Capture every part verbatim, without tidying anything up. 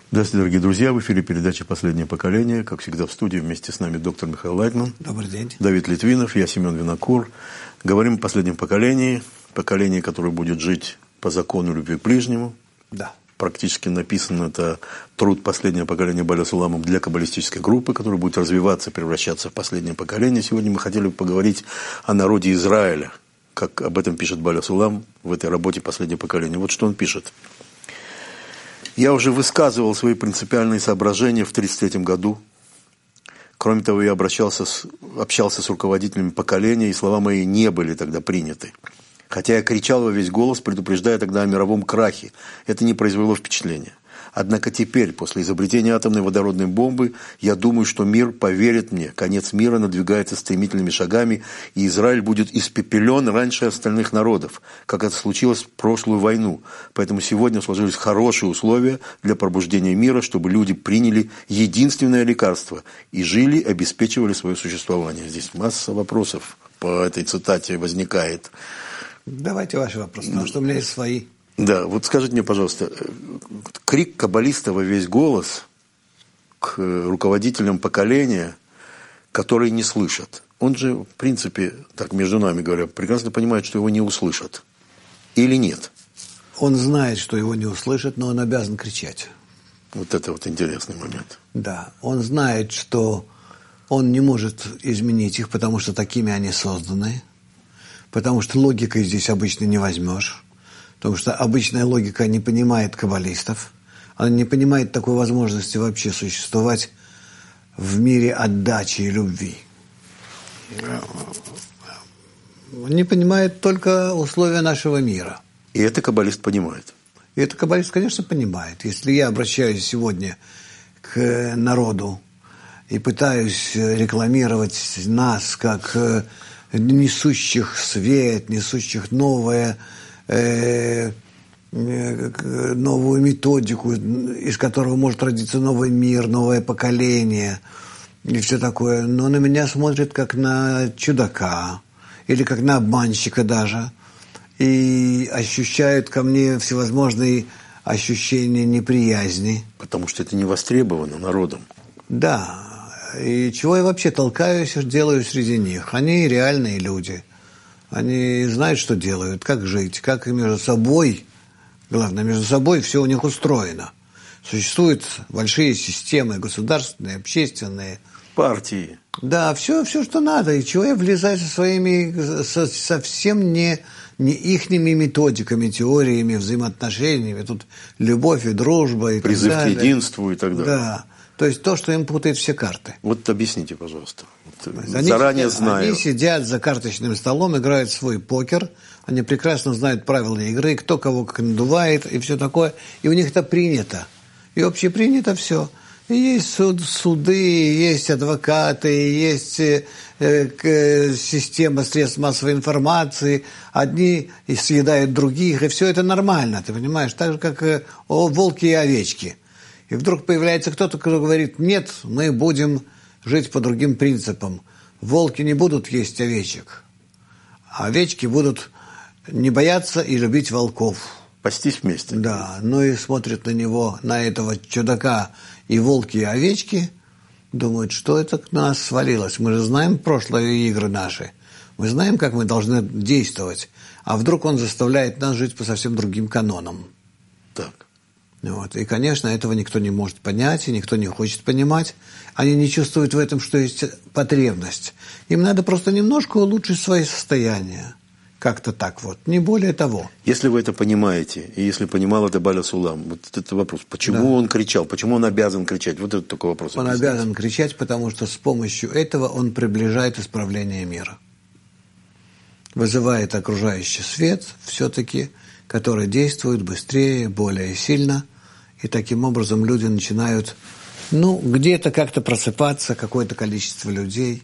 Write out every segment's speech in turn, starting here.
Здравствуйте, дорогие друзья. В эфире передача «Последнее поколение». Как всегда, в студии вместе с нами доктор Михаил Лайтман. Добрый день. Давид Литвинов, я Семен Винокур. Говорим о последнем поколении. Поколении, которое будет жить по закону любви к ближнему. Да. Практически написан это труд «Последнее поколение» Баля Суламов для каббалистической группы, которая будет развиваться, превращаться в последнее поколение. Сегодня мы хотели бы поговорить о народе Израиля, как об этом пишет Баля Сулам в этой работе «Последнее поколение». Вот что он пишет. Я уже высказывал свои принципиальные соображения в тысяча девятьсот тридцать третьем году. Кроме того, я обращался с, общался с руководителями поколения, и слова мои не были тогда приняты. Хотя я кричал во весь голос, предупреждая тогда о мировом крахе. Это не произвело впечатления. Однако теперь, после изобретения атомной водородной бомбы, я думаю, что мир поверит мне. Конец мира надвигается стремительными шагами, и Израиль будет испепелен раньше остальных народов, как это случилось в прошлую войну. Поэтому сегодня сложились хорошие условия для пробуждения мира, чтобы люди приняли единственное лекарство и жили, обеспечивали свое существование. Здесь масса вопросов по этой цитате возникает. Давайте ваши вопросы, потому что у меня есть свои. Да, вот скажите мне, пожалуйста, крик каббалиста во весь голос к руководителям поколения, которые не слышат, он же, в принципе, так между нами говоря, прекрасно понимает, что его не услышат. Или нет? Он знает, что его не услышат, но он обязан кричать. Вот это вот интересный момент. Да, он знает, что он не может изменить их, потому что такими они созданы, потому что логикой здесь обычно не возьмешь. Потому что обычная логика не понимает каббалистов, она не понимает такой возможности вообще существовать в мире отдачи и любви. Не понимает только условия нашего мира. И это каббалист понимает? И это каббалист, конечно, понимает. Если я обращаюсь сегодня к народу и пытаюсь рекламировать нас как несущих свет, несущих новое, новую методику, из которого может родиться новый мир, новое поколение и все такое. Но на меня смотрят как на чудака или как на обманщика даже. И ощущают ко мне всевозможные ощущения неприязни. Потому что это не востребовано народом. Да. И чего я вообще толкаюсь и делаю среди них? Они реальные люди. Они знают, что делают, как жить, как и между собой, главное, между собой все у них устроено. Существуют большие системы, государственные, общественные. Партии. Да, все, все, что надо. И чего я влезаю со своими, со, совсем не, не ихними методиками, теориями, взаимоотношениями. Тут любовь и дружба и призыв так далее. к единству и так далее. Да. То есть то, что им путает все карты. Вот объясните, пожалуйста. Вот они заранее сидят, знаю. Они сидят за карточным столом, играют в свой покер. Они прекрасно знают правила игры, кто кого как надувает и все такое. И у них это принято. И общепринято все. И есть суд, суды, есть адвокаты, есть э, э, система средств массовой информации. Одни съедают других, и все это нормально, ты понимаешь? Так же, как э, о, волки и овечки. И вдруг появляется кто-то, кто говорит, нет, мы будем жить по другим принципам. Волки не будут есть овечек, а овечки будут не бояться и любить волков. Пастись вместе. Да, ну и смотрят на него, на этого чудака, и волки, и овечки, думают, что это к нас свалилось. Мы же знаем прошлые игры наши, мы знаем, как мы должны действовать, а вдруг он заставляет нас жить по совсем другим канонам. Так. Вот. И, конечно, этого никто не может понять, и никто не хочет понимать. Они не чувствуют в этом, что есть потребность. Им надо просто немножко улучшить свое состояние. Как-то так вот, не более того. Если вы это понимаете, и если понимал это Баля Сулам, вот это вопрос, почему да. он кричал, почему он обязан кричать? Вот это такой вопрос. Он объясните. обязан кричать, потому что с помощью этого он приближает исправление мира. Вызывает окружающий свет все-таки, который действует быстрее, более сильно, и таким образом люди начинают, ну, где-то как-то просыпаться, какое-то количество людей,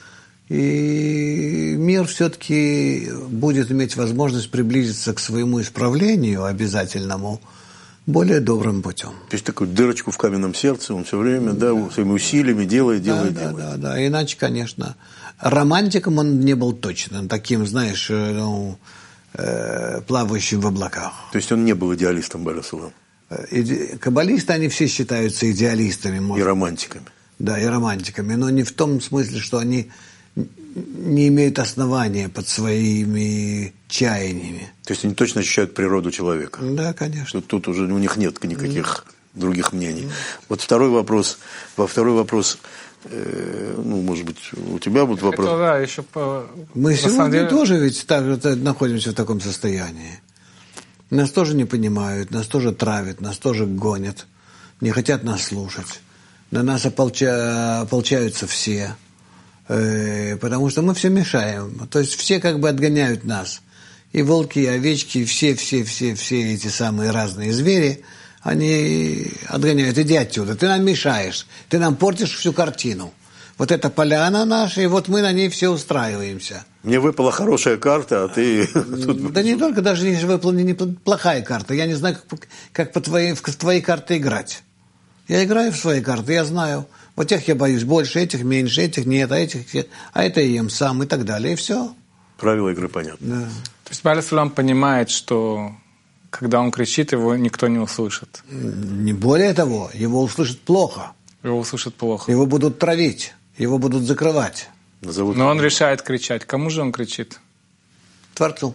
и мир все-таки будет иметь возможность приблизиться к своему исправлению обязательному более добрым путем. То есть такую дырочку в каменном сердце он все время, да, да своими усилиями делает, делает, да, делает. Да, да, да, иначе, конечно, романтиком он не был точно, таким, знаешь, ну, плавающим в облаках. То есть он не был идеалистом, Баля Сулам? Каббалисты, они все считаются идеалистами. Может. И романтиками. Да, и романтиками, но не в том смысле, что они не имеют основания под своими чаяниями. То есть они точно ощущают природу человека. Да, конечно. Тут, тут уже у них нет никаких других мнений. Вот второй вопрос. Во второй вопрос, э, ну, может быть, у тебя будет вопрос. Это, да, еще по... Мы сегодня деле... тоже ведь так же находимся в таком состоянии. Нас тоже не понимают, нас тоже травят, нас тоже гонят, не хотят нас слушать. На нас ополча... ополчаются все, э, потому что мы все мешаем. То есть все как бы отгоняют нас. И волки, и овечки, и все, все, все, все эти самые разные звери, они отгоняют. Иди отсюда, ты нам мешаешь, ты нам портишь всю картину. Вот эта поляна наша, и вот мы на ней все устраиваемся. Мне выпала хорошая карта, а ты... Да не только, даже если выпала неплохая карта. Я не знаю, как, как по твоей, в твои карты играть. Я играю в свои карты, я знаю. Вот тех я боюсь больше, этих меньше, этих нет, а этих... А это я ем сам и так далее, и все. Правила игры понятны. Да. То есть Бааль Сулам понимает, что когда он кричит, его никто не услышит. Не более того, его услышат плохо. Его услышат плохо. Его будут травить. Его будут закрывать. Назовут... Но он решает кричать. Кому же он кричит? Творцу.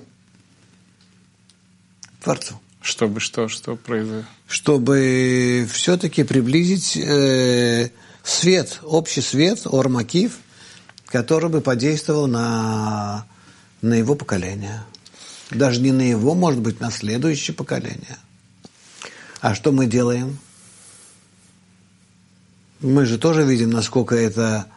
Творцу. Чтобы что, что произошло? Чтобы все-таки приблизить э, свет, общий свет, Ор Макив, который бы подействовал на, на его поколение. Даже не на его, может быть, на следующее поколение. А что мы делаем? Мы же тоже видим, насколько это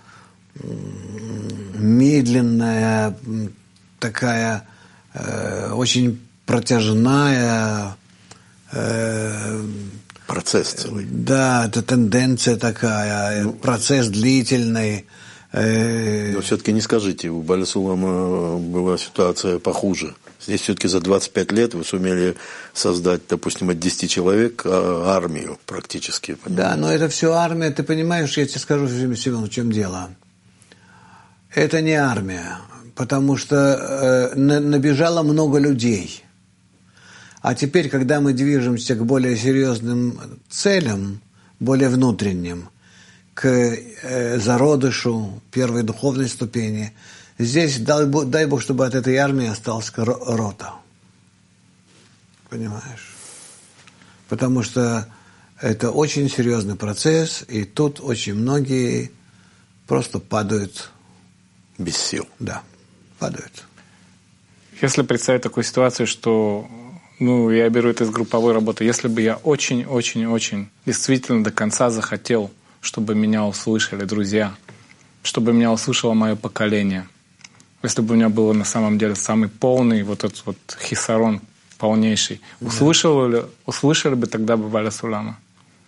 медленная, такая э, очень протяжная э, процесс целый. Да, это тенденция такая, ну, процесс длительный. Э, но все-таки не скажите, у Бааля Сулама была ситуация похуже. Здесь все-таки за двадцать пять лет вы сумели создать, допустим, от десяти человек армию практически. Да, но это все армия. Ты понимаешь, я тебе скажу, Семен, в чем дело. Это не армия, потому что э, набежало много людей. А теперь, когда мы движемся к более серьезным целям, более внутренним, к э, зародышу первой духовной ступени, здесь, дай Бог, дай Бог, чтобы от этой армии осталась рота. Понимаешь? Потому что это очень серьезный процесс, и тут очень многие просто падают. Без сил. Да, падают. Если представить такую ситуацию, что, ну, я беру это из групповой работы, если бы я очень-очень-очень действительно до конца захотел, чтобы меня услышали друзья, чтобы меня услышало мое поколение, если бы у меня было на самом деле самый полный вот этот вот хисарон полнейший, да. услышали, ли, услышали бы тогда бы Бааля Сулама?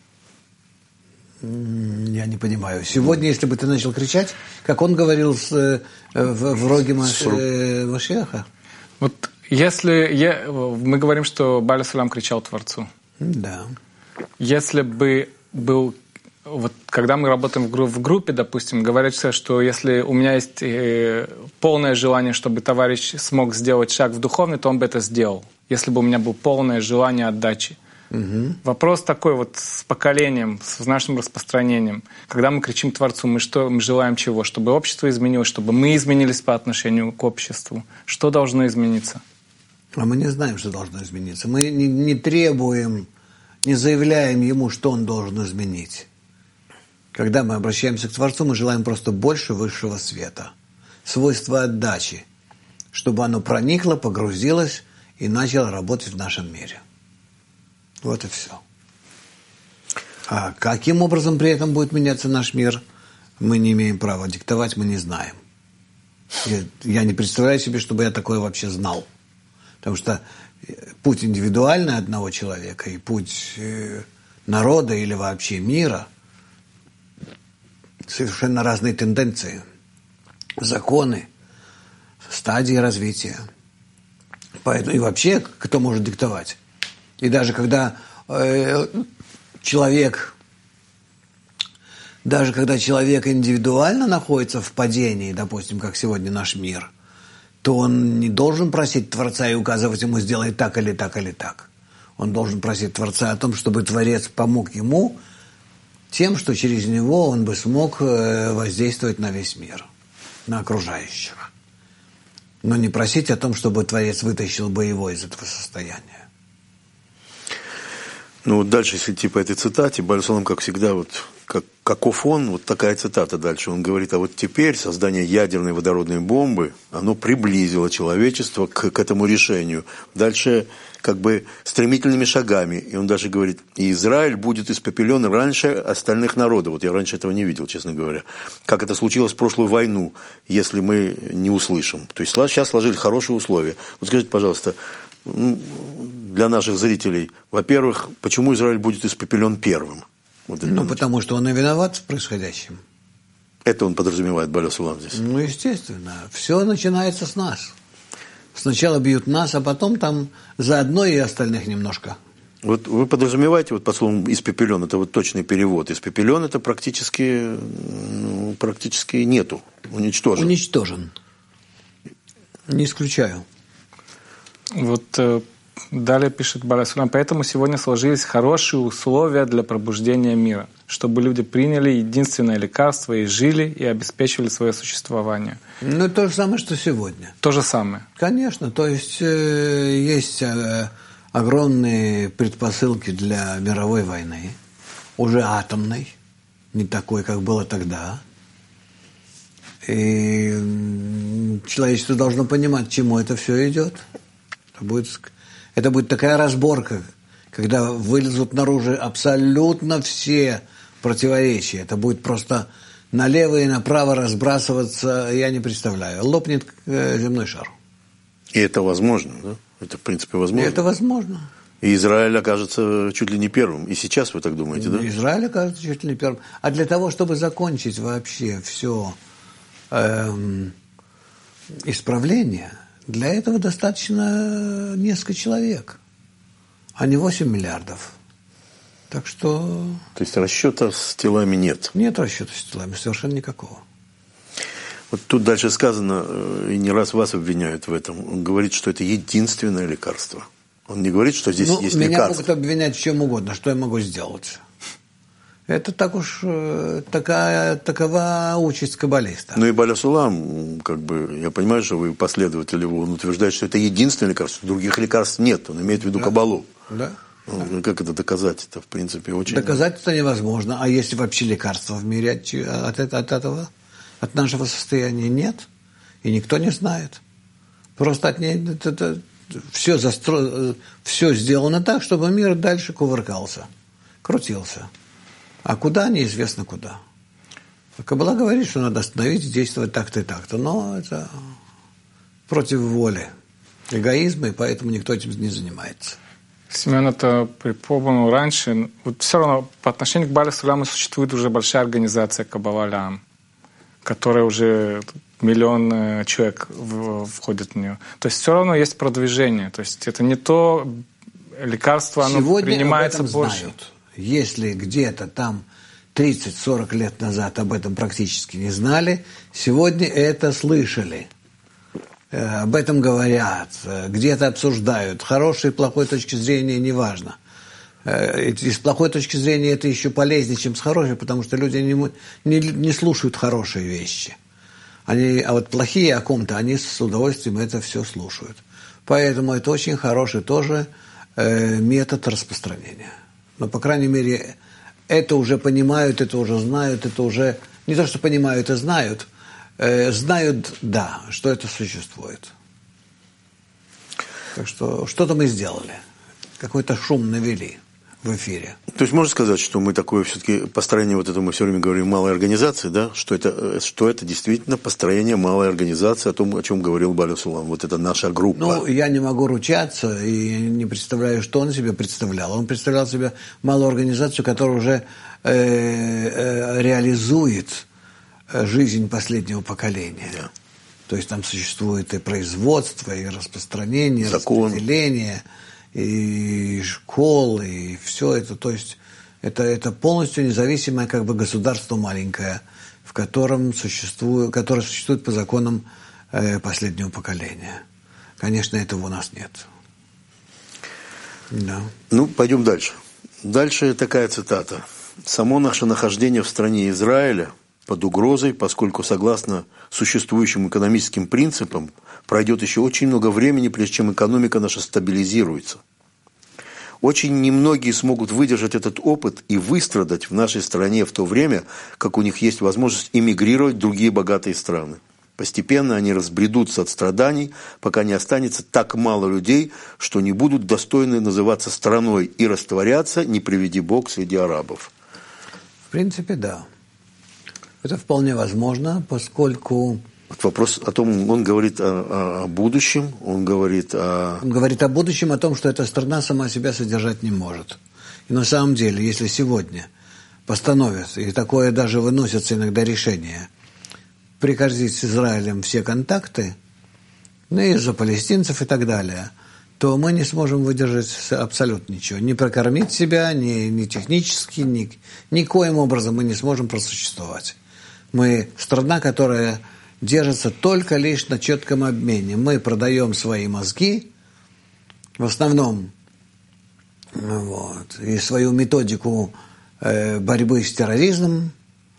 Я не понимаю. Сегодня, если бы ты начал кричать, как он говорил с, э, в, в роге Маш, э, Машиаха? Вот если я, мы говорим, что Бааля Сулам кричал Творцу. Да. Если бы был... Вот когда мы работаем в, групп, в группе, допустим, говорится, что если у меня есть э, полное желание, чтобы товарищ смог сделать шаг в духовный, то он бы это сделал. Если бы у меня было полное желание отдачи. Угу. Вопрос такой вот с поколением, с нашим распространением. Когда мы кричим Творцу, мы, что, мы желаем чего? Чтобы общество изменилось, чтобы мы изменились по отношению к обществу. Что должно измениться? А мы не знаем, что должно измениться. Мы не, не требуем, не заявляем ему, что он должен изменить. Когда мы обращаемся к Творцу, мы желаем просто больше высшего света. Свойства отдачи. Чтобы оно проникло, погрузилось и начало работать в нашем мире. Вот и все. А каким образом при этом будет меняться наш мир, мы не имеем права диктовать, мы не знаем. Я, я не представляю себе, чтобы я такое вообще знал. Потому что путь индивидуальный одного человека и путь народа или вообще мира — совершенно разные тенденции, законы, стадии развития. Поэтому и вообще кто может диктовать? И даже когда э, человек, даже когда человек индивидуально находится в падении, допустим, как сегодня наш мир, то он не должен просить Творца и указывать ему сделай так или так или так. Он должен просить Творца о том, чтобы Творец помог ему тем, что через него он бы смог воздействовать на весь мир, на окружающего. Но не просить о том, чтобы Творец вытащил бы его из этого состояния. Ну вот дальше, если идти по этой цитате, Бааль Сулам, как всегда, вот как, каков он, вот такая цитата дальше. Он говорит, а вот теперь создание ядерной водородной бомбы, оно приблизило человечество к, к этому решению. Дальше как бы стремительными шагами. И он даже говорит, и Израиль будет испепелен раньше остальных народов. Вот я раньше этого не видел, честно говоря. Как это случилось в прошлую войну, если мы не услышим. То есть сейчас сложили хорошие условия. Вот скажите, пожалуйста, для наших зрителей, во-первых, почему Израиль будет испепелен первым? Вот ну, потому что он и виноват в происходящем. Это он подразумевает, Бааль Сулам, здесь? Ну, естественно. Все начинается с нас. Сначала бьют нас, а потом там заодно и остальных немножко. Вот вы подразумеваете, вот под словом «испепелен», это вот точный перевод. «Испепелен» это практически, ну, практически нету, уничтожен. Уничтожен. Не исключаю. Вот э, далее пишет Бааль Сулам, поэтому сегодня сложились хорошие условия для пробуждения мира, чтобы люди приняли единственное лекарство и жили, и обеспечивали свое существование. Ну, то же самое, что сегодня. То же самое. Конечно, то есть э, есть э, огромные предпосылки для мировой войны, уже атомной, не такой, как было тогда. И э, человечество должно понимать, к чему это все идет. Это будет, это будет такая разборка, когда вылезут наружу абсолютно все противоречия. Это будет просто налево и направо разбрасываться, я не представляю. Лопнет земной шар. И это возможно, да? Это, в принципе, возможно. И это возможно. И Израиль окажется чуть ли не первым. И сейчас вы так думаете, да? Израиль окажется чуть ли не первым. А для того, чтобы закончить вообще все эм, исправление, для этого достаточно несколько человек, а не восемь миллиардов. Так что... То есть расчета с телами нет? Нет расчета с телами, совершенно никакого. Вот тут дальше сказано, и не раз вас обвиняют в этом, он говорит, что это единственное лекарство. Он не говорит, что здесь ну, есть меня лекарство. Меня могут обвинять в чем угодно, что я могу сделать. Это так уж такая, такова участь каббалиста. Ну и Бааль Сулам, как бы, я понимаю, что вы последователь его, он утверждает, что это единственное лекарство, других лекарств нет, он имеет в виду да. каббалу. Да. Ну, как это доказать? Это, в принципе, очень... Доказать это невозможно. А есть вообще лекарства в мире от, от, от этого, от нашего состояния нет, и никто не знает. Просто от ней это, это, все, застро... все сделано так, чтобы мир дальше кувыркался, крутился. А куда, неизвестно куда. Каббала говорит, что надо остановить, действовать так-то и так-то, но это против воли эгоизма, и поэтому никто этим не занимается. Семен это припомнил раньше. Вот все равно по отношению к Баалю Суламу существует уже большая организация Каббала Леам, которая уже миллион человек входит в нее. То есть все равно есть продвижение. То есть это не то лекарство, оно сегодня принимается об этом больше. Знают. Если где-то там тридцать-сорок лет назад об этом практически не знали, сегодня это слышали. Об этом говорят, где-то обсуждают. Хорошей и плохой точки зрения неважно. И с плохой точки зрения это еще полезнее, чем с хорошей, потому что люди не, не, не слушают хорошие вещи. Они, а вот плохие о ком-то, они с удовольствием это все слушают. Поэтому это очень хороший тоже э, метод распространения. Но, по крайней мере, это уже понимают, это уже знают, это уже... Не то, что понимают и знают, э, знают, да, что это существует. Так что что-то мы сделали. Какой-то шум навели в эфире. То есть можно сказать, что мы такое все-таки построение, вот это мы все время говорим, малой организации, да, что это, что это действительно построение малой организации, о том, о чем говорил Бааль Сулам, вот это наша группа. Ну, я не могу ручаться и не представляю, что он себе представлял. Он представлял себе малую организацию, которая уже э, э, реализует жизнь последнего поколения. Да. То есть там существует и производство, и распространение, закон, распределение, и школы, и все это. То есть это, это полностью независимое как бы государство маленькое, в котором существует, которое существует по законам э, последнего поколения. Конечно, этого у нас нет. Да. Ну, пойдем дальше. Дальше такая цитата. «Само наше нахождение в стране Израиля под угрозой, поскольку, согласно существующим экономическим принципам, пройдет еще очень много времени, прежде чем экономика наша стабилизируется. Очень немногие смогут выдержать этот опыт и выстрадать в нашей стране в то время, как у них есть возможность эмигрировать в другие богатые страны. Постепенно они разбредутся от страданий, пока не останется так мало людей, что не будут достойны называться страной и растворяться, не приведи Бог, среди арабов». В принципе, да. Это вполне возможно, поскольку... Вот вопрос о том, он говорит о, о, о будущем, он говорит о... Он говорит о будущем, о том, что эта страна сама себя содержать не может. И на самом деле, если сегодня постановят, и такое даже выносятся иногда решения, прекратить с Израилем все контакты, ну, из-за палестинцев и так далее, то мы не сможем выдержать абсолютно ничего. Не прокормить себя, ни, ни технически, ни, никоим образом мы не сможем просуществовать. Мы страна, которая держится только лишь на четком обмене. Мы продаем свои мозги, в основном, вот, и свою методику э, борьбы с терроризмом,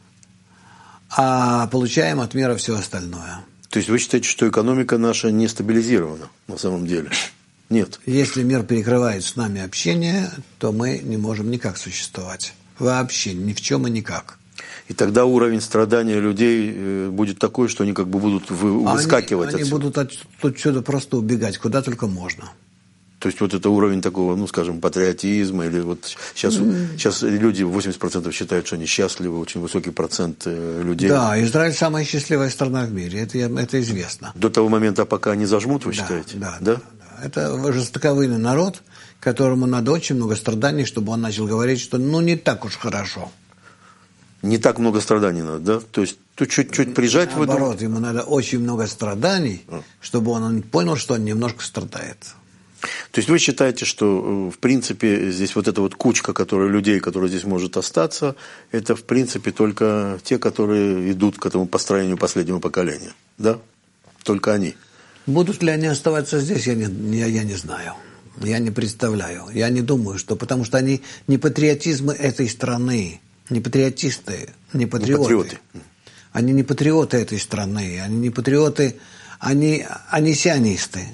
а получаем от мира все остальное. То есть вы считаете, что экономика наша не стабилизирована на самом деле? Нет. Если мир перекрывает с нами общение, то мы не можем никак существовать. Вообще, ни в чем и никак. И тогда уровень страдания людей будет такой, что они как бы будут выскакивать они, отсюда. Они будут отсюда просто убегать, куда только можно. То есть вот это уровень такого, ну, скажем, патриотизма, или вот сейчас, mm. сейчас люди восемьдесят процентов считают, что они счастливы, очень высокий процент людей. Да, Израиль самая счастливая страна в мире, это, это известно. До того момента, пока они зажмут, вы да, считаете? Да, да? да, да. Это жестоковыйный народ, которому надо очень много страданий, чтобы он начал говорить, что ну не так уж хорошо. Не так много страданий надо, да? То есть тут чуть-чуть прижать в этом... Наоборот, ему надо очень много страданий, а. чтобы он понял, что он немножко страдает. То есть вы считаете, что в принципе здесь вот эта вот кучка которая, людей, которая здесь может остаться, это в принципе только те, которые идут к этому построению последнего поколения, да? Только они. Будут ли они оставаться здесь, я не, я, я не знаю. Я не представляю. Я не думаю, что... Потому что они не патриотизмы этой страны, не патриотисты, не патриоты. Не патриоты. Они не патриоты этой страны, они не патриоты, они, они сионисты.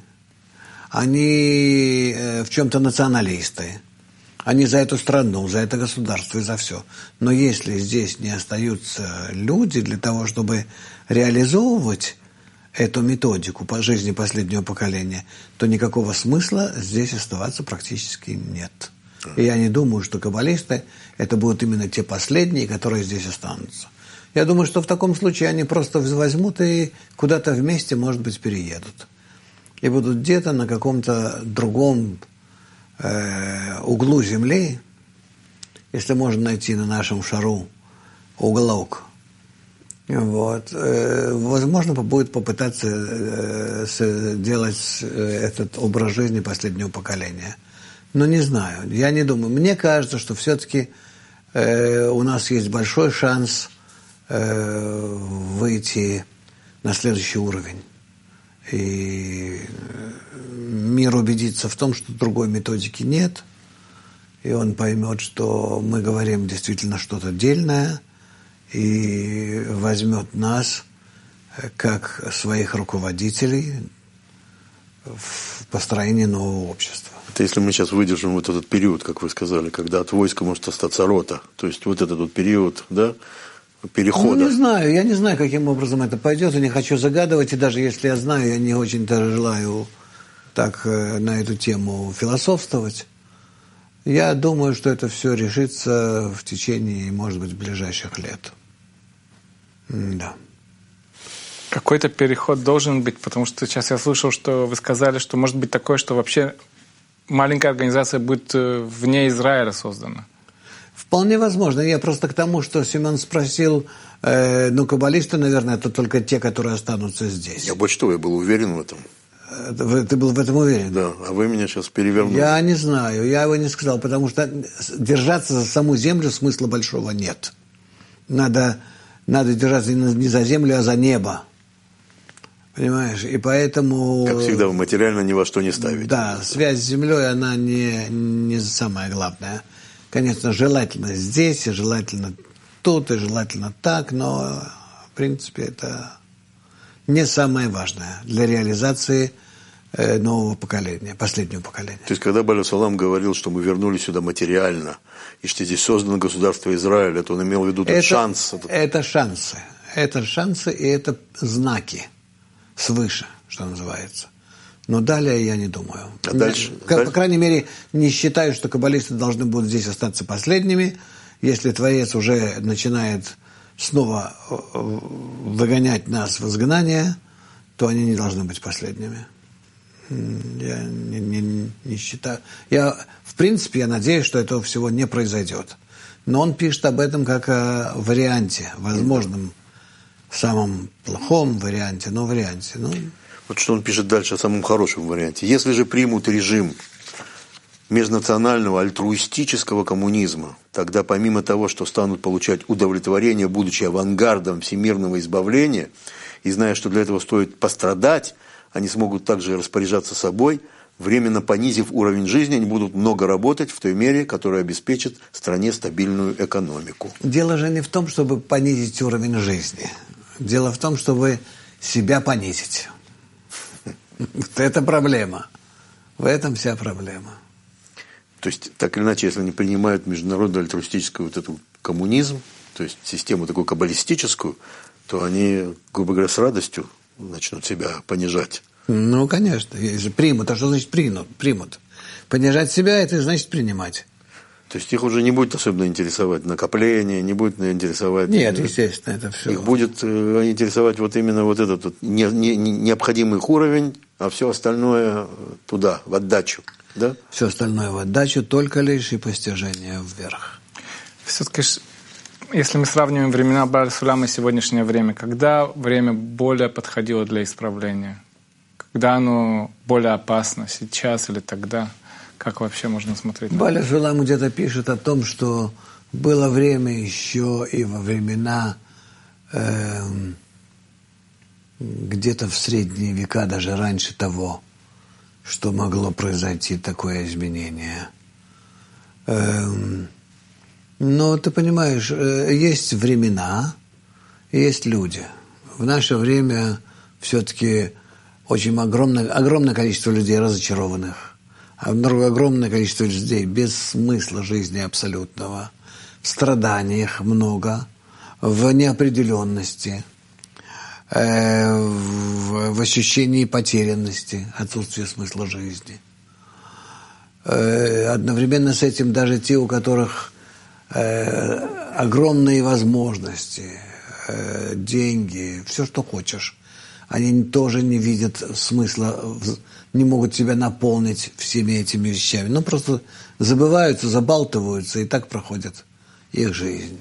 Они э, в чем-то националисты. Они за эту страну, за это государство и за все. Но если здесь не остаются люди для того, чтобы реализовывать эту методику по жизни последнего поколения, то никакого смысла здесь оставаться практически нет. И я не думаю, что каббалисты это будут именно те последние, которые здесь останутся. Я думаю, что в таком случае они просто возьмут и куда-то вместе, может быть, переедут. И будут где-то на каком-то другом э, углу земли, если можно найти на нашем шару уголок, вот, э, возможно, будет попытаться э, делать этот образ жизни последнего поколения. Но не знаю, я не думаю. Мне кажется, что все-таки э, у нас есть большой шанс э, выйти на следующий уровень. И мир убедится в том, что другой методики нет, и он поймет, что мы говорим действительно что-то дельное, и возьмет нас как своих руководителей в построении нового общества. Это если мы сейчас выдержим вот этот период, как вы сказали, когда от войска может остаться рота, то есть вот этот вот период, да, перехода. Ну, не знаю, я не знаю, каким образом это пойдет, и не хочу загадывать, и даже если я знаю, я не очень-то желаю так э, на эту тему философствовать. Я думаю, что это все решится в течение, может быть, ближайших лет. Да. Какой-то переход должен быть, потому что сейчас я слышал, что вы сказали, что может быть такое, что вообще маленькая организация будет вне Израиля создана. Вполне возможно. Я просто к тому, что Семен спросил, э, ну, каббалисты, наверное, это только те, которые останутся здесь. Я больше того, я был уверен в этом. Ты был в этом уверен? Да, а вы меня сейчас перевернули. Я не знаю, я его не сказал, потому что держаться за саму землю смысла большого нет. Надо, надо держаться не за землю, а за небо. Понимаешь? И поэтому... Как всегда, вы материально ни во что не ставите. Да, связь с землей, она не, не самая главная. Конечно, желательно здесь, и желательно тут, и желательно так, но, в принципе, это не самое важное для реализации нового поколения, последнего поколения. То есть, когда Бааль Салам говорил, что мы вернулись сюда материально, и что здесь создано государство Израиль, это он имел в виду этот это, шанс? Это шансы. Это шансы, и это знаки свыше, что называется. Но далее я не думаю. А дальше, по, дальше? по крайней мере, не считаю, что каббалисты должны будут здесь остаться последними. Если Творец уже начинает снова выгонять нас в изгнание, то они не должны быть последними. Я не, не, не считаю. Я, в принципе, я надеюсь, что этого всего не произойдет. Но он пишет об этом как о варианте, возможном, самом плохом варианте, но варианте. Ну, вот что он пишет дальше о самом хорошем варианте. Если же примут режим межнационального альтруистического коммунизма, тогда помимо того, что станут получать удовлетворение, будучи авангардом всемирного избавления, и зная, что для этого стоит пострадать, они смогут также распоряжаться собой, временно понизив уровень жизни, они будут много работать в той мере, которая обеспечит стране стабильную экономику. Дело же не в том, чтобы понизить уровень жизни. Дело в том, чтобы себя понизить. Вот это проблема. В этом вся проблема. То есть, так или иначе, если они принимают международную альтруистическую вот эту коммунизм, то есть систему такую каббалистическую, то они, грубо говоря, с радостью начнут себя понижать. Ну, конечно. Если примут. А что значит примут? примут? Понижать себя – это значит принимать. То есть их уже не будет особенно интересовать накопление, не будет интересовать... Нет, естественно, это все. Их будет э, интересовать вот именно вот этот вот не, не, не, необходимый их уровень, а все остальное туда, в отдачу. Да? Все остальное в отдачу, только лишь и постижение вверх. Все-таки, если мы сравниваем времена Бааль Сулама и сегодняшнее время, когда время более подходило для исправления? Когда оно более опасно, сейчас или тогда? Как вообще можно смотреть? Бааль Сулам где-то пишет о том, что было время еще и во времена э, где-то в средние века, даже раньше того, что могло произойти такое изменение. Э, но ты понимаешь, э, есть времена, есть люди. В наше время все-таки очень огромное, огромное количество людей разочарованных. Огромное количество людей без смысла жизни абсолютного, в страданиях много, в неопределенности, э, в, в ощущении потерянности, отсутствия смысла жизни. Э, одновременно с этим даже те, у которых э, огромные возможности, э, деньги, все, что хочешь, они тоже не видят смысла, не могут себя наполнить всеми этими вещами. Ну, просто забываются, забалтываются, и так проходит их жизнь.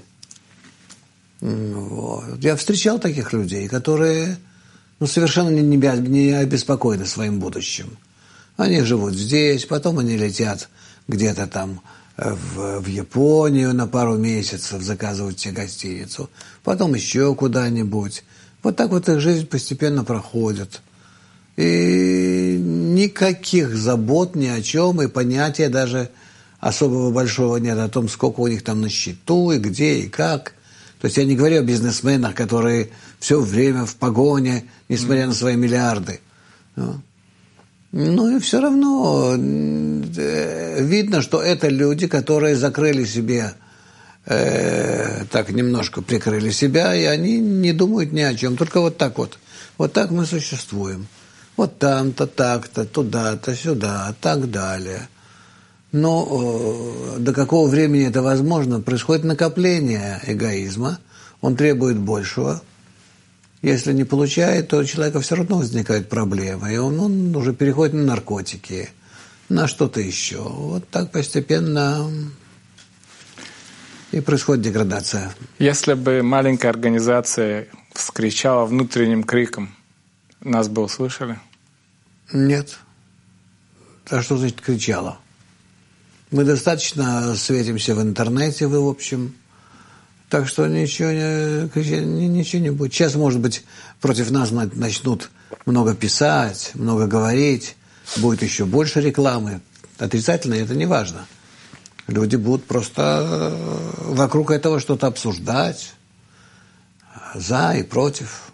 Вот. Я встречал таких людей, которые ну, совершенно не, не обеспокоены своим будущим. Они живут здесь, потом они летят где-то там в, в Японию на пару месяцев, заказывают себе гостиницу, потом еще куда-нибудь. Вот так вот их жизнь постепенно проходит. И никаких забот ни о чем, и понятия даже особого большого нет о том, сколько у них там на счету, и где, и как. То есть я не говорю о бизнесменах, которые все время в погоне, несмотря mm. на свои миллиарды. Ну и все равно видно, что это люди, которые закрыли себе, э, так немножко прикрыли себя, и они не думают ни о чем. Только вот так вот. Вот так мы существуем. Вот там-то, так-то, туда-то, сюда, так далее. Но э, до какого времени это возможно? Происходит накопление эгоизма, он требует большего. Если не получает, то у человека все равно возникают проблемы, и он, он уже переходит на наркотики, на что-то еще. Вот так постепенно и происходит деградация. Если бы маленькая организация вскричала внутренним криком, нас бы услышали? Нет. А что значит кричала? Мы достаточно светимся в интернете, в общем, Так что ничего не, ничего не будет. Сейчас, может быть, против нас начнут много писать, много говорить, будет еще больше рекламы. Отрицательно это не важно. Люди будут просто вокруг этого что-то обсуждать, за и против.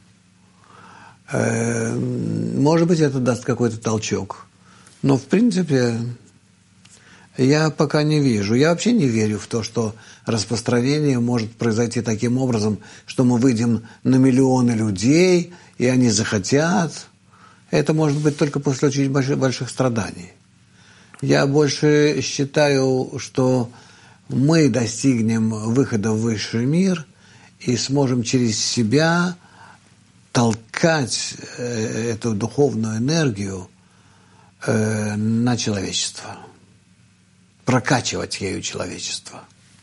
Может быть, это даст какой-то толчок. Но, в принципе, я пока не вижу. Я вообще не верю в то, что распространение может произойти таким образом, что мы выйдем на миллионы людей, и они захотят. Это может быть только после очень больших, больших страданий. Я больше считаю, что мы достигнем выхода в высший мир и сможем через себя толкать эту духовную энергию на человечество, прокачивать ею человечество.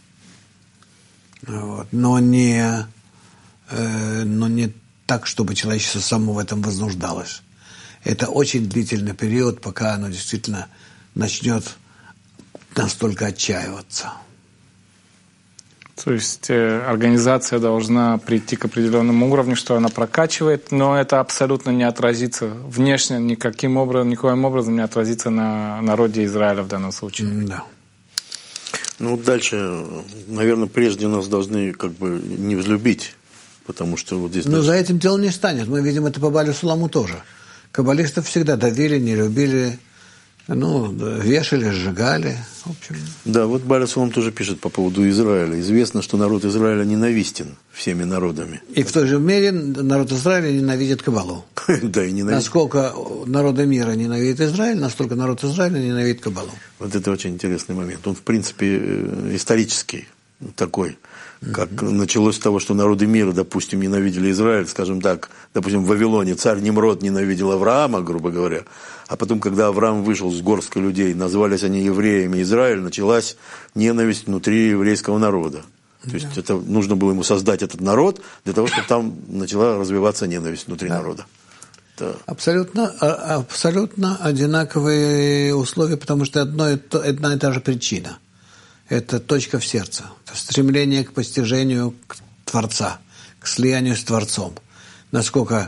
Вот. Но не, но не так, чтобы человечество само в этом возбуждалось. Это очень длительный период, пока оно действительно начнет настолько отчаиваться. То есть э, организация должна прийти к определенному уровню, что она прокачивает, но это абсолютно не отразится внешне, никаким образом, никоим образом не отразится на народе Израиля в данном случае. Да. Ну, дальше, наверное, прежде нас должны как бы не взлюбить, потому что вот здесь... Но дальше... за этим дело не станет. Мы видим это по Балю Суламу тоже. Каббалистов всегда давили, не любили, ну, вешали, сжигали. В общем. Да, вот Баля Сулам тоже пишет по поводу Израиля. Известно, что народ Израиля ненавистен всеми народами. И в той же мере народ Израиля ненавидит Каббалу. Да, и ненавидит. Насколько народы мира ненавидит Израиль, настолько народ Израиля ненавидит Каббалу. Вот это очень интересный момент. Он, в принципе, исторический такой. Как mm-hmm. началось с того, что народы мира, допустим, ненавидели Израиль, скажем так, допустим, в Вавилоне царь Немрод ненавидел Авраама, грубо говоря, а потом, когда Авраам вышел с горсткой людей, назвались они евреями Израиль, началась ненависть внутри еврейского народа. То mm-hmm. есть это, нужно было ему создать этот народ для того, чтобы там начала развиваться ненависть внутри да. народа. Да. Абсолютно, абсолютно одинаковые условия, потому что одно и то, одна и та же причина. Это точка в сердце, это стремление к постижению Творца, к слиянию с Творцом. Насколько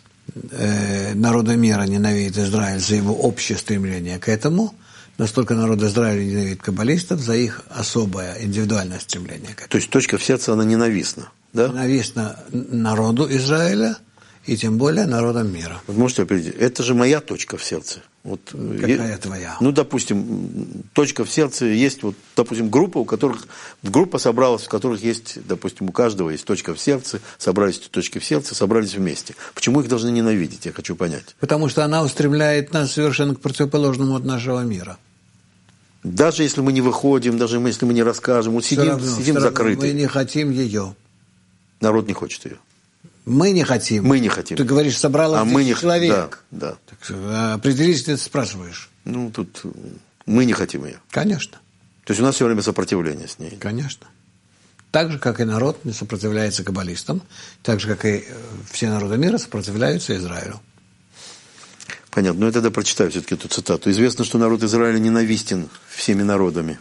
э, народы мира ненавидят Израиль за его общее стремление к этому, настолько народ Израиля ненавидит каббалистов за их особое индивидуальное стремление к этому. То есть точка в сердце, она ненавистна, да? Ненавистна народу Израиля и тем более народам мира. Вы можете определить, это же моя точка в сердце. Вот, какая я, твоя? Ну, допустим, точка в сердце есть, вот, допустим, группа, у которых, группа собралась, в которых есть, допустим, у каждого есть точка в сердце, собрались эти точки в сердце, собрались вместе. Почему их должны ненавидеть, я хочу понять. Потому что она устремляет нас совершенно к противоположному от нашего мира. Даже если мы не выходим, даже если мы не расскажем, вот сидим, равно, сидим закрыты. Мы не хотим ее. Народ не хочет ее. Мы не хотим. Мы не хотим. Ты говоришь, собралось а мы не человек. Да, да. Так, определись, ты спрашиваешь. Ну, тут мы не хотим ее. Конечно. То есть у нас все время сопротивление с ней. Конечно. Так же, как и народ не сопротивляется каббалистам, так же, как и все народы мира сопротивляются Израилю. Понятно. Но я тогда прочитаю все-таки эту цитату. Известно, что народ Израиля ненавистен всеми народами.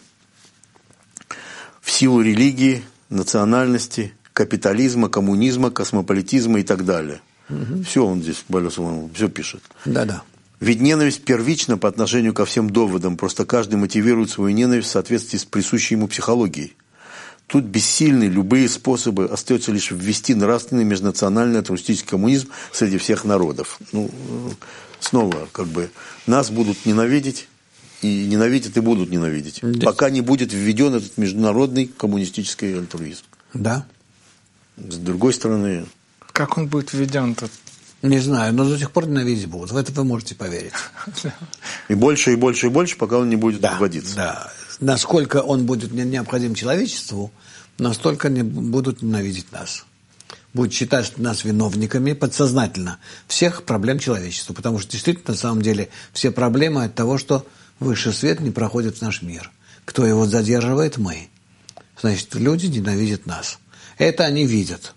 В силу религии, национальности, капитализма, коммунизма, космополитизма и так далее. Угу. Все он здесь, Баля Сулам, все пишет. Да-да. Ведь ненависть первична по отношению ко всем доводам, просто каждый мотивирует свою ненависть в соответствии с присущей ему психологией. Тут бессильны любые способы, остается лишь ввести нравственный межнациональный альтруистический коммунизм среди всех народов. Ну, снова, как бы, нас будут ненавидеть, и ненавидят, и будут ненавидеть, здесь. Пока не будет введен этот международный коммунистический альтруизм. Да. С другой стороны... Как он будет введен тут? Не знаю, но до сих пор ненавидеть будут. В это вы можете поверить. И больше, и больше, и больше, пока он не будет да, вводиться. Да. Насколько он будет необходим человечеству, настолько не будут ненавидеть нас. Будут считать нас виновниками подсознательно всех проблем человечества. Потому что действительно, на самом деле, все проблемы от того, что высший свет не проходит в наш мир. Кто его задерживает? Мы. Значит, люди ненавидят нас. Это они видят.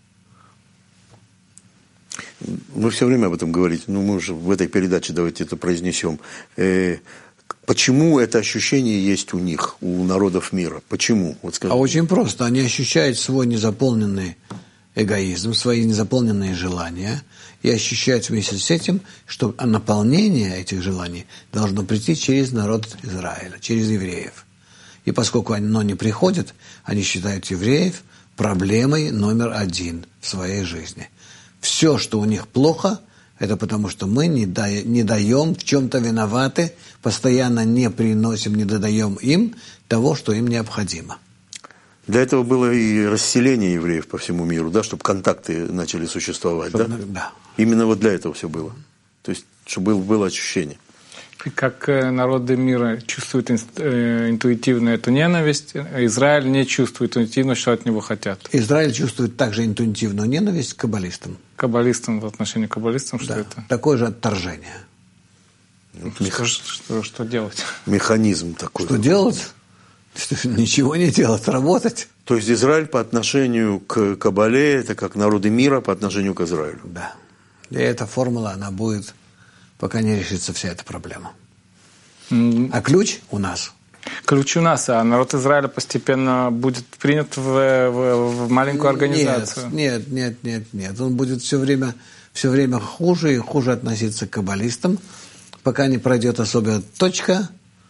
Вы все время об этом говорите. Ну, мы уже в этой передаче давайте это произнесем. Э, Почему это ощущение есть у них, у народов мира? Почему? Вот а очень просто. Они ощущают свой незаполненный эгоизм, свои незаполненные желания и ощущают вместе с этим, что наполнение этих желаний должно прийти через народ Израиля, через евреев. И поскольку оно не приходит, они считают евреев проблемой номер один в своей жизни. Все, что у них плохо, это потому, что мы не, да, не даем, в чем-то виноваты, постоянно не приносим, не додаем им того, что им необходимо. Для этого было и расселение евреев по всему миру, да, чтобы контакты начали существовать, да? Да. Именно вот для этого все было. То есть, чтобы было, было ощущение. И как народы мира чувствуют интуитивно эту ненависть, Израиль не чувствует интуитивно, что от него хотят. Израиль чувствует также интуитивную ненависть к каббалистам. Каббалистам, в отношении к каббалистам, что да. это? Такое же отторжение. Что, что, что делать? Механизм такой. Что делать? Ничего не делать, работать. То есть Израиль по отношению к Кабале, это как народы мира по отношению к Израилю. Да. И эта формула, она будет, пока не решится вся эта проблема. Mm. А ключ у нас. Ключ у нас, а народ Израиля постепенно будет принят в, в, в маленькую организацию. Нет, нет, нет, нет. Он будет все время, все время хуже и хуже относиться к каббалистам, пока не пройдет особая точка,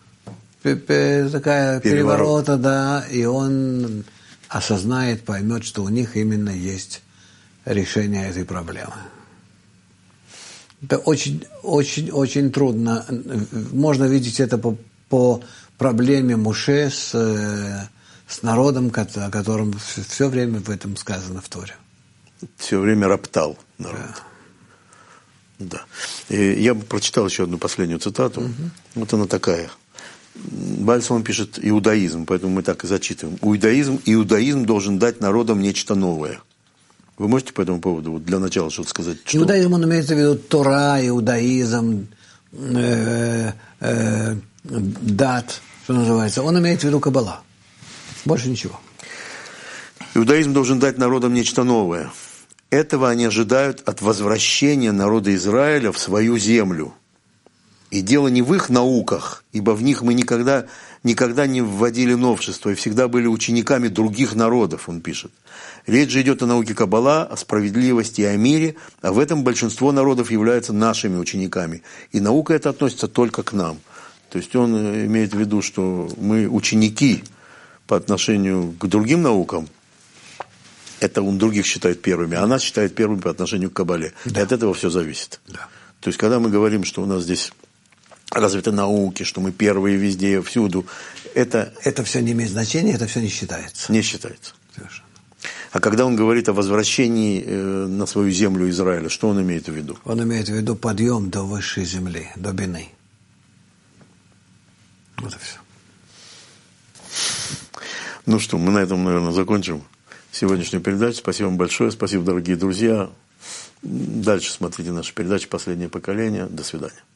такая Переворот. переворота, да, и он осознает, поймет, что у них именно есть решение этой проблемы. Это очень, очень, очень трудно. Можно видеть это по, по проблеме Моше с, с народом, о котором все время в этом сказано в Торе. Все время роптал народ. Да. Да. И я бы прочитал еще одну последнюю цитату. Угу. Вот она такая. Бааль Солом пишет иудаизм, поэтому мы так и зачитываем. Иудаизм, иудаизм должен дать народам нечто новое. Вы можете по этому поводу вот для начала что-то сказать? Что? Иудаизм, он имеется в виду Тора, иудаизм, э, э, дат, что называется. Он имеет в виду Каббала. Больше ничего. Иудаизм должен дать народам нечто новое. Этого они ожидают от возвращения народа Израиля в свою землю. И дело не в их науках, ибо в них мы никогда, никогда не вводили новшества и всегда были учениками других народов, он пишет. Речь же идет о науке Каббала, о справедливости и о мире, а в этом большинство народов являются нашими учениками. И наука эта относится только к нам. То есть он имеет в виду, что мы ученики по отношению к другим наукам, это он других считает первыми, а нас считает первыми по отношению к Каббале. Да. И от этого все зависит. Да. То есть когда мы говорим, что у нас здесь развиты науки, что мы первые везде, всюду, это... Это все не имеет значения, это все не считается. Не считается. Совершенно. А когда он говорит о возвращении э, на свою землю Израиля, что он имеет в виду? Он имеет в виду подъем до высшей земли, до Бины. Вот и все. Ну что, мы на этом, наверное, закончим сегодняшнюю передачу. Спасибо вам большое. Спасибо, дорогие друзья. Дальше смотрите наши передачи «Последнее поколение». До свидания.